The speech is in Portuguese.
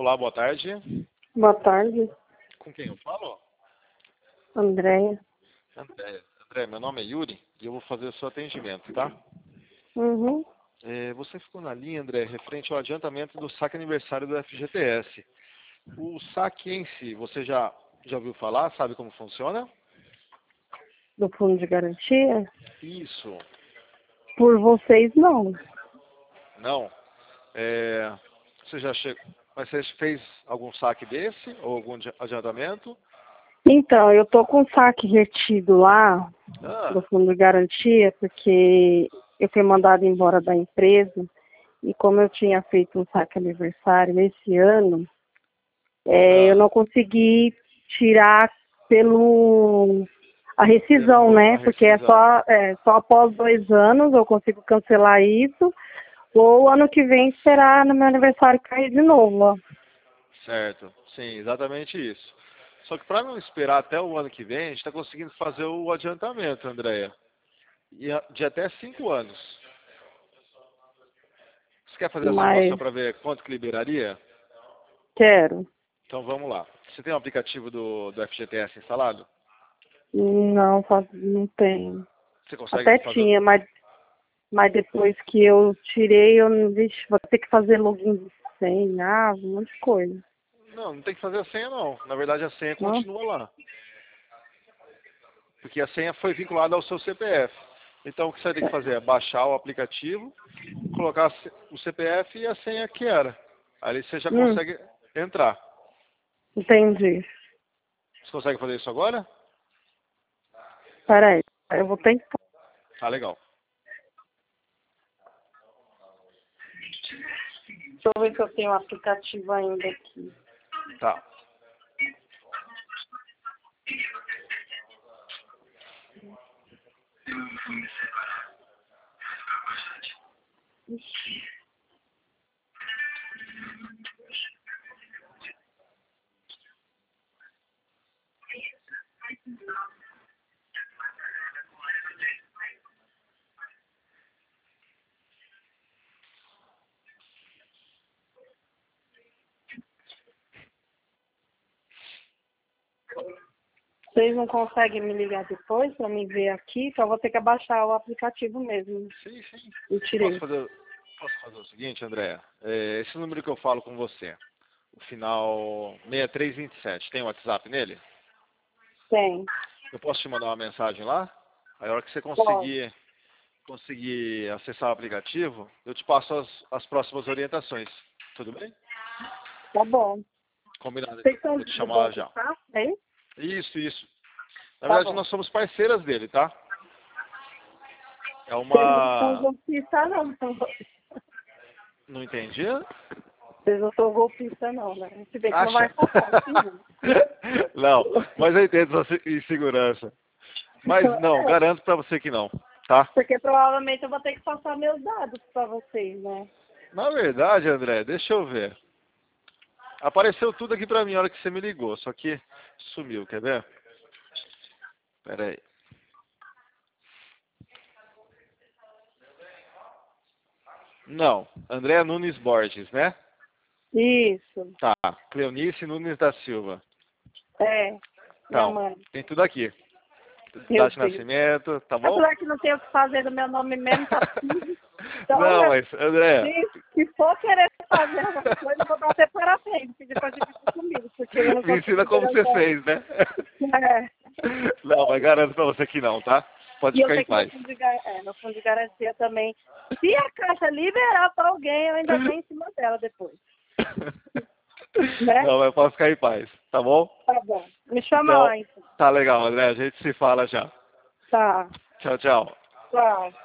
Olá, boa tarde. Boa tarde, Com quem eu falo? Andréia. André, meu nome é Yuri e eu vou fazer o seu atendimento, tá? Uhum. Você ficou na linha, André, referente ao adiantamento do saque aniversário do FGTS. O saque em si, você já ouviu falar? Sabe como funciona? Do fundo de garantia? Isso. Por vocês, não. Não. Você já chegou. Mas você fez algum saque desse? Ou algum adiantamento? Então, eu tô com o saque retido lá Ah, do fundo de garantia, porque eu fui mandada embora da empresa e como eu tinha feito um saque aniversário esse ano, eu não consegui tirar pelo a rescisão, né? a Porque é rescisão. só após 2 anos eu consigo cancelar isso, ou ano que vem esperar no meu aniversário cair de novo, ó. Certo. Sim, exatamente isso. Só que para não esperar até o ano que vem, a gente está conseguindo fazer o adiantamento, Andréia. De até 5 anos. Você quer fazer a simulação Mas para ver quanto que liberaria? quero. Então vamos lá. Você tem o aplicativo do FGTS instalado? Não, não tem. Você consegue Até fazer. tinha, mas depois que eu tirei, eu não vixe, vou ter que fazer login de senha, um monte de coisa. Não tem que fazer a senha não. Na verdade a senha Não? continua lá. Porque a senha foi vinculada ao seu CPF. Então o que você tem que fazer é baixar o aplicativo, colocar o CPF e a senha que era. Aí você já consegue entrar. Entendi. Você consegue fazer isso agora? Peraí, eu vou tentar. Ah, legal. Deixa eu ver se eu tenho o aplicativo ainda aqui. Tá. Vocês não conseguem me ligar depois para me ver aqui? Só vou ter que abaixar o aplicativo mesmo. Sim, sim. Eu tirei. Posso fazer o seguinte, Andréa? Esse número que eu falo com você, o final 6327, tem WhatsApp nele? Tem. Eu posso te mandar uma mensagem lá? Aí a hora que você Pode. conseguir acessar o aplicativo, eu te passo as próximas orientações. Tudo bem? Tá bom. Combinado Vocês então. são Vou te do chamar lá Banco já. Safra, hein? Isso. Na Tá verdade, bom. nós somos parceiras dele, tá? É Vocês não são uma... golpistas, não. Não entendi? Vocês não são golpistas, não, né? Se bem que não vai Acha? passar, sim. Não, mas eu entendo sua insegurança. Mas não, É, garanto pra você que não, tá? porque provavelmente eu vou ter que passar meus dados para vocês, né? Na verdade, André, deixa eu ver. Apareceu tudo aqui pra mim a hora que você me ligou, só que sumiu, quer ver? Pera aí. Não, André Nunes Borges, né? Isso. Tá, Cleonice Nunes da Silva. É, minha Então, mãe. tem tudo aqui. Meu Data de Deus. nascimento, tá bom? Apesar que não tem o que fazer do meu nome mesmo, tá tudo. Então, Não, mas, André, se for querer fazer alguma coisa, eu vou dar até parabéns, pedir pra dividir comigo, porque eu não me ensina consigo como você garantir. fez, né? É. Não, mas garanto pra você que não, tá? Pode E eu ficar em sei que paz. no fundo de garantia também. Se a Caixa liberar para alguém, eu ainda venho em cima dela depois. Né? Não, mas posso ficar em paz, tá bom? Tá bom. Me chama Então, lá, então. tá legal, André. A gente se fala já. Tá. Tchau, tchau. Tchau.